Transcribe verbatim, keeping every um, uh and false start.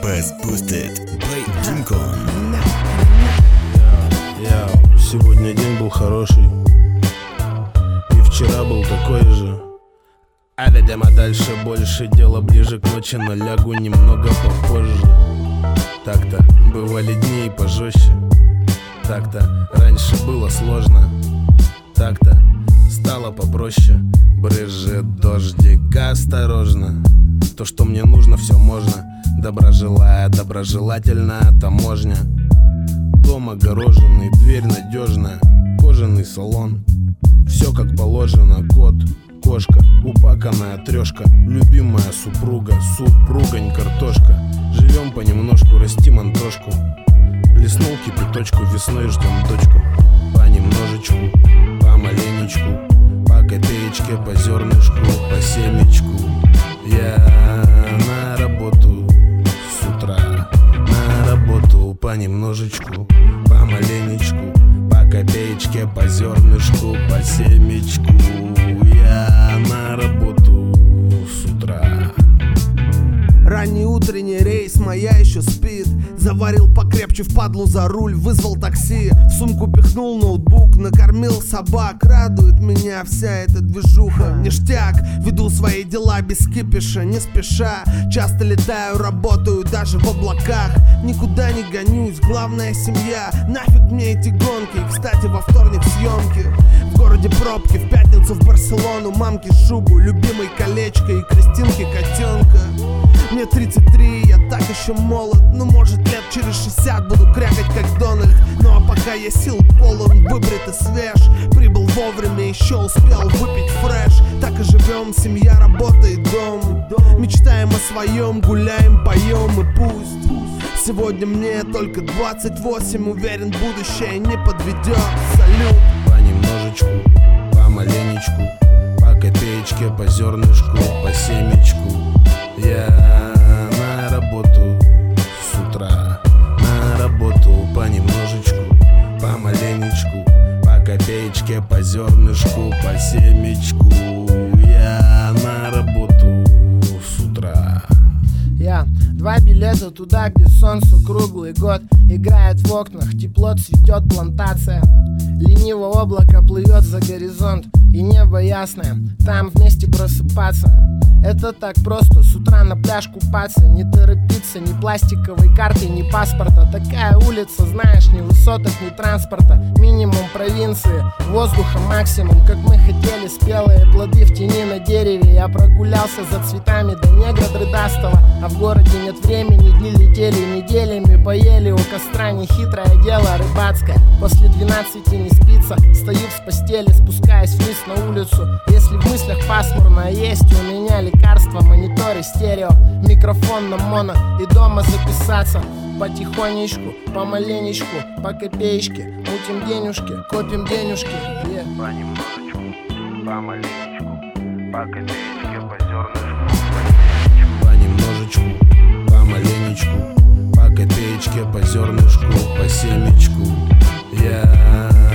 First Boosted by Dinkon. Я, я, сегодня день был хороший, и вчера был такой же. А ведем, а дальше больше, дело ближе к ночи, но лягу немного попозже. Так-то бывали дни и пожестче, так-то раньше было сложно, так-то стало попроще. Брызжет дождик, осторожно, то, что мне нужно, все можно. Добра желая, доброжелательная таможня. Дом огороженный, дверь надежная, кожаный салон, все как положено. Кот, кошка, упаканная трешка, любимая супруга, супругань, картошка. Живем понемножку, растим антошку. Плеснул кипяточку, весной ждем дочку. Понемножечку, помаленечку, по копеечке, по зернышку, по семечку. Я на работу с утра, на работу понемножечку, помаленечку, по копеечке, по зернышку, по семечку. Я на работу с утра. Ранний утренний рейс, моя еще спит. Заварил покрепче впадлу за руль, вызвал такси. В сумку пихнул ноутбук, накормил собак. Радует меня вся эта движуха. Ништяк, веду свои дела без кипиша, не спеша. Часто летаю, работаю даже в облаках. Никуда не гонюсь, главная семья. Нафиг мне эти гонки, кстати, во вторник съемки. В городе пробки, в пятницу в Барселону. Мамке шубу, любимой колечко и Кристинке котенка. Мне тридцать три, я так еще молод. Ну, может, лет через шестьдесят буду крякать, как Дональд. Ну, а пока я сил полон, выбрит и свеж. Прибыл вовремя, еще успел выпить фреш. Так и живем, семья, работа и дом. Мечтаем о своем, гуляем, поем и пусть. Сегодня мне только двадцать восемь, уверен, будущее не подведет. Салют. Понемножечку, помаленечку, по копеечке, по зернышку, по семечку. Я на работу с утра, на работу понемножечку, помаленечку, по копеечке, по зернышку, по семечку. Я на работу с утра. Я два билета туда, где солнце круглый год играет в окнах, тепло цветет плантация. Лениво облако плывет за горизонт, и небо ясное, там вместе просыпаться. Это так просто, с утра на пляж купаться. Не торопиться, ни пластиковой карты, ни паспорта. Такая улица, знаешь, ни высоток, ни транспорта. Минимум провинции, воздуха максимум. Как мы хотели, спелые плоды в тени на дереве. Я прогулялся за цветами до негра дрыдастого. А в городе нет времени, дни летели неделями. Поели у костра, нехитрое дело рыбацкое. После двенадцати не спится, стою с постели, спускаясь вниз на улицу. Если в мыслях пасмурно, есть у меня лекарства, мониторы, стерео, микрофон на моно. И дома записаться потихонечку, помаленечку, по копеечке. Мутим денежки, копим денежки. Yeah. Понемножечку, помаленечку, по копеечке, по зернышку, по семечку. Понемножечку, помаленечку, по копеечке, по зернышку, по семечку. Я